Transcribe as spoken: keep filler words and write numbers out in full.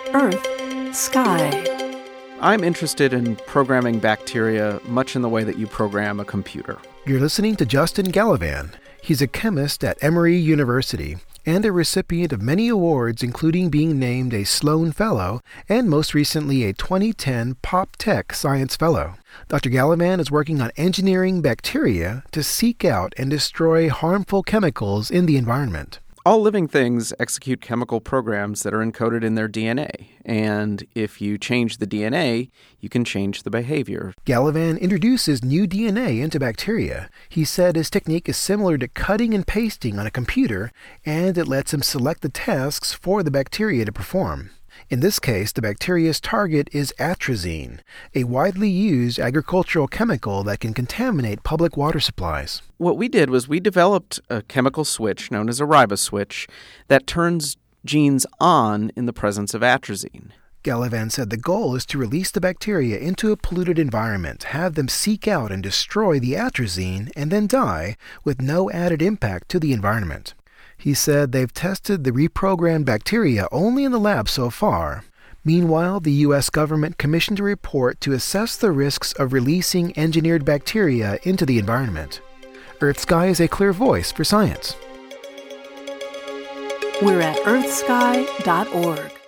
Earth, Sky. I'm interested in programming bacteria much in the way that you program a computer. You're listening to Justin Gallivan. He's a chemist at Emory University and a recipient of many awards, including being named a Sloan Fellow and most recently a twenty ten PopTech Science Fellow. Doctor Gallivan is working on engineering bacteria to seek out and destroy harmful chemicals in the environment. All living things execute chemical programs that are encoded in their D N A, and if you change the D N A, you can change the behavior. Gallivan introduces new D N A into bacteria. He said his technique is similar to cutting and pasting on a computer, and it lets him select the tasks for the bacteria to perform. In this case, the bacteria's target is atrazine, a widely used agricultural chemical that can contaminate public water supplies. What we did was we developed a chemical switch known as a riboswitch that turns genes on in the presence of atrazine. Gallivan said the goal is to release the bacteria into a polluted environment, have them seek out and destroy the atrazine, and then die with no added impact to the environment. He said they've tested the reprogrammed bacteria only in the lab so far. Meanwhile, the U S government commissioned a report to assess the risks of releasing engineered bacteria into the environment. Earth Sky is a clear voice for science. We're at earth sky dot org.